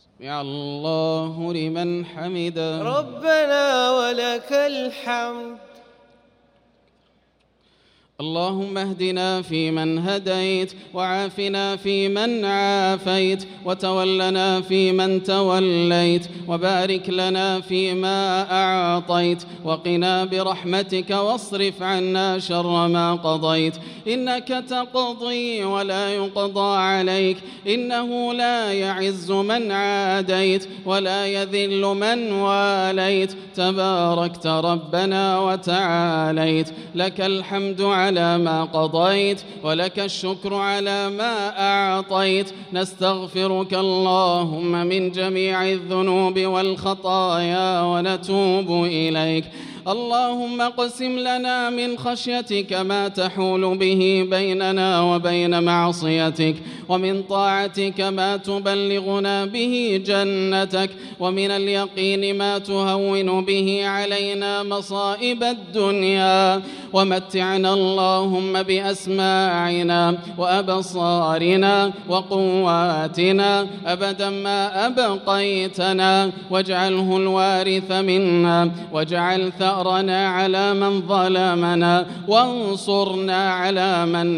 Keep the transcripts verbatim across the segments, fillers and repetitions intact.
سمع الله لمن حمده. ربنا ولك الحمد. اللهم اهدنا فيمن هديت، وعافنا فيمن عافيت، وتولنا فيمن توليت، وبارك لنا فيما أعطيت، وقنا برحمتك واصرف عنا شر ما قضيت. إنك تقضي ولا يقضى عليك، إنه لا يعز من عاديت ولا يذل من واليت، تباركت ربنا وتعاليت. لك الحمد على ما قضيت، ولك الشكر على ما أعطيت. نستغفرك اللهم من جميع الذنوب والخطايا ونتوب إليك. اللهم اقسم لنا من خشيتك ما تحول به بيننا وبين معصيتك، ومن طاعتك ما تبلغنا به جنتك، ومن اليقين ما تهون به علينا مصائب الدنيا. ومتعنا اللهم بأسماعنا وأبصارنا وقواتنا أبدا ما أبقيتنا، واجعله الوارث منا، واجعل ثأرنا على من ظلمنا، وانصرنا على من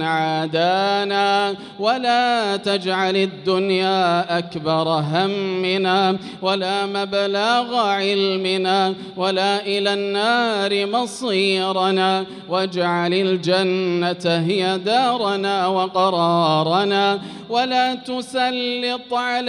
عادانا، ولا تجعل الدنيا أكبر همنا ولا مبلغ علمنا ولا إلى النار مصيرنا، واجعل الجنة هي دارنا وقرارنا، ولا تسلط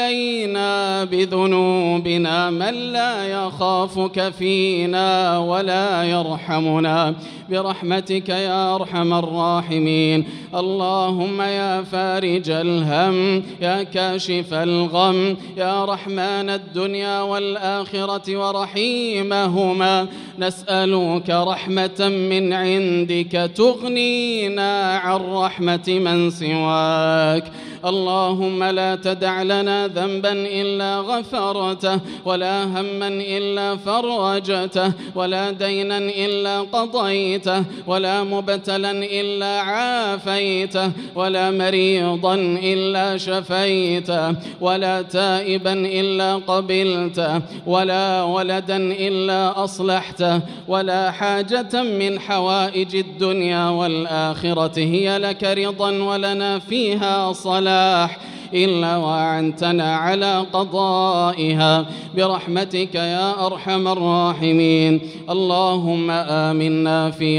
علينا بذنوبنا من لا يخافك فينا ولا يرحمنا، برحمتك يا أرحم الراحمين. اللهم يا فارج الهم، يا كاشف الغم، يا رحمن الدنيا والآخرة ورحيمهما، نسألك رحمة من عندك تغنينا عن رحمة من سواك. اللهم لا تدع لنا ذنبا إلا غفرته، ولا هما إلا فرجته، ولا دينا إلا قضيته، ولا مبتلا إلا عافيته، ولا مريضا إلا شفيته، ولا تائبا إلا قبلته، ولا ولدا إلا أصلحته، ولا حاجة من حوائج الدنيا والآخرة هي لك رضا ولنا فيها صلاح إلا وأعنتنا على قضائها، برحمتك يا أرحم الراحمين. اللهم آمنا في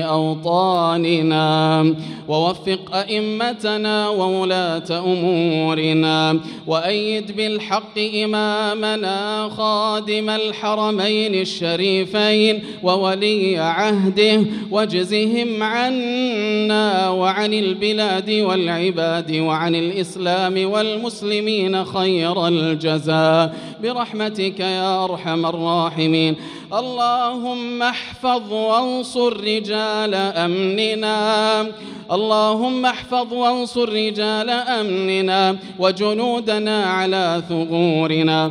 أوطاننا، ووفق أئمتنا وولاة أمورنا، وأيد بالحق إمامنا خادم الحرمين الشريفين وولي عهده، واجزهم عنا وعن البلاد والعباد وعن الإسلام والمسلمين خير الجزاء، برحمتك يا أرحم الراحمين. اللهم احفظ وانصر رجال أمننا، اللهم احفظ وانصر رجال أمننا وجنودنا على ثغورنا.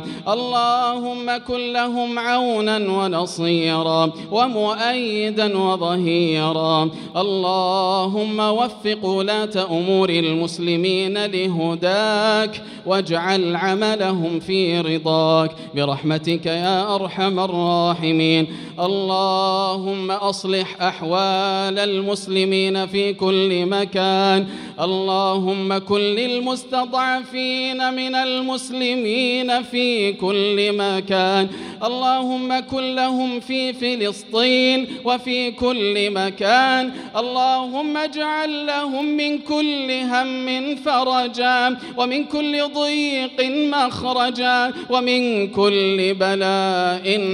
اللهم كن لهم عونا ونصيرا ومؤيدا وظهيرا. اللهم وفق ولاة أمور المسلمين لهداك، واجعل عملهم في رضاك، برحمتك يا أرحم الراحمين. اللهم أصلح أحوال المسلمين في كل مكان. اللهم كن للمستضعفين من المسلمين في كل مكان. اللهم كن لهم في فلسطين وفي كل مكان. اللهم اجعل لهم من كل هم فرجا، ومن كل ضيق مخرجا، ومن كل بلاء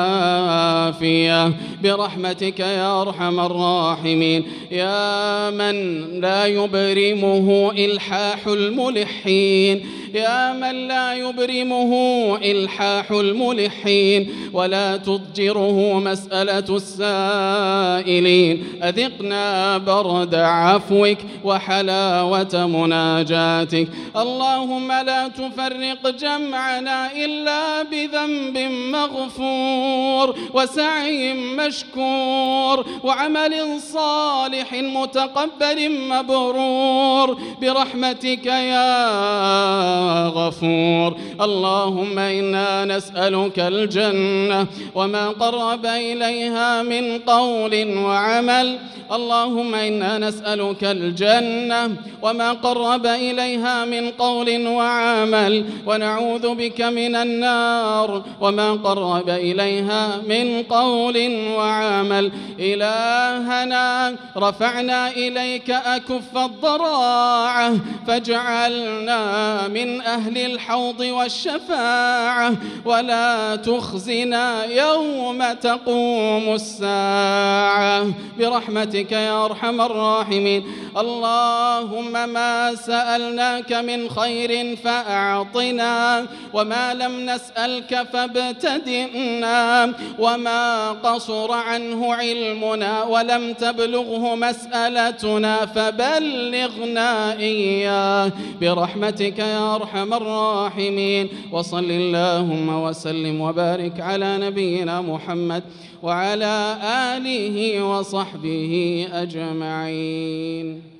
عافية، برحمتك يا أرحم الراحمين. يا من لا يبرمه إلحاح الملحين، يا من لا يبرمه إلحاح الملحين ولا تضجره مسألة السائلين، أذقنا برد عفوك وحلاوة مناجاتك. اللهم لا تفرق جمعنا إلا بذنب مغفور وسعي مشكور وعمل صالح متقبل مبرور، برحمتك يا غفور. اللهم إنا نسألك الجنة وما قرب إليها من قول وعمل. اللهم إنا نسألك الجنة وما قرب إليها من قول وعمل، ونعوذ بك من النار وما قرب إليها من قول وعمل. إلهنا رفعنا إليك أكف الضراعة فاجعلنا من أهل الحوض والشفاعة، ولا تخزنا يوم تقوم الساعة برحمتك يا أرحم الراحمين. اللهم ما سألناك من خير فأعطنا، وما لم نسألك فابتدئنا، وما قصر عنه علمنا ولم تبلغه مسألتنا فبلغنا إياه برحمتك يا أرحم الراحمين. وصل اللهم وسلم وبارك على نبينا محمد وعلى آله وصحبه أجمعين.